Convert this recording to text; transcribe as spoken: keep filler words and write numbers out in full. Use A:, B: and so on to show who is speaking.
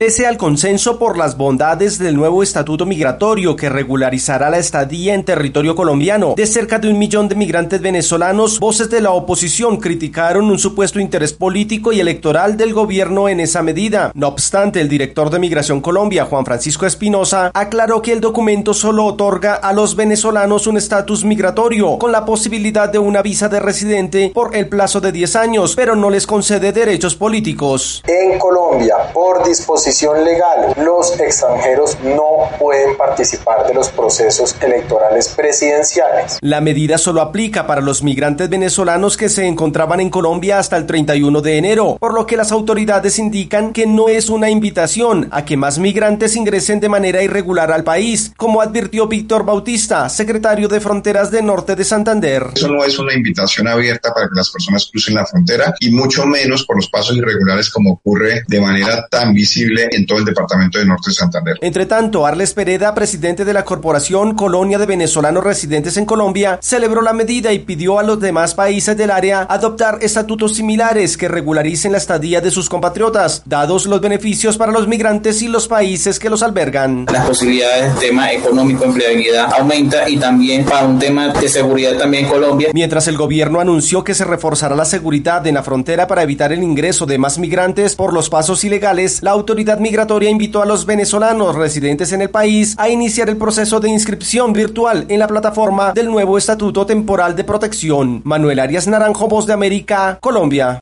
A: Pese al consenso por las bondades del nuevo estatuto migratorio que regularizará la estadía en territorio colombiano de cerca de un millón de migrantes venezolanos, voces de la oposición criticaron un supuesto interés político y electoral del gobierno en esa medida. No obstante, el director de Migración Colombia, Juan Francisco Espinosa, aclaró que el documento solo otorga a los venezolanos un estatus migratorio con la posibilidad de una visa de residente por el plazo de diez años, pero no les concede derechos políticos.
B: En Colombia, por disposición legal, los extranjeros no pueden participar de los procesos electorales presidenciales.
A: La medida solo aplica para los migrantes venezolanos que se encontraban en Colombia hasta el treinta y uno de enero, por lo que las autoridades indican que no es una invitación a que más migrantes ingresen de manera irregular al país, como advirtió Víctor Bautista, secretario de Fronteras de Norte de Santander.
C: Eso no es una invitación abierta para que las personas crucen la frontera y mucho menos por los pasos irregulares como ocurre de manera tan visible en todo el departamento de Norte de Santander.
A: Entre tanto, Arles Pereda, presidente de la Corporación Colonia de Venezolanos Residentes en Colombia, celebró la medida y pidió a los demás países del área adoptar estatutos similares que regularicen la estadía de sus compatriotas, dados los beneficios para los migrantes y los países que los albergan.
D: Las posibilidades del tema económico, empleabilidad aumenta y también para un tema de seguridad también en Colombia.
A: Mientras el gobierno anunció que se reforzará la seguridad en la frontera para evitar el ingreso de más migrantes por los pasos ilegales, la autoridad migratoria invitó a los venezolanos residentes en el país a iniciar el proceso de inscripción virtual en la plataforma del nuevo Estatuto Temporal de Protección. Manuel Arias Naranjo, Voz de América, Colombia.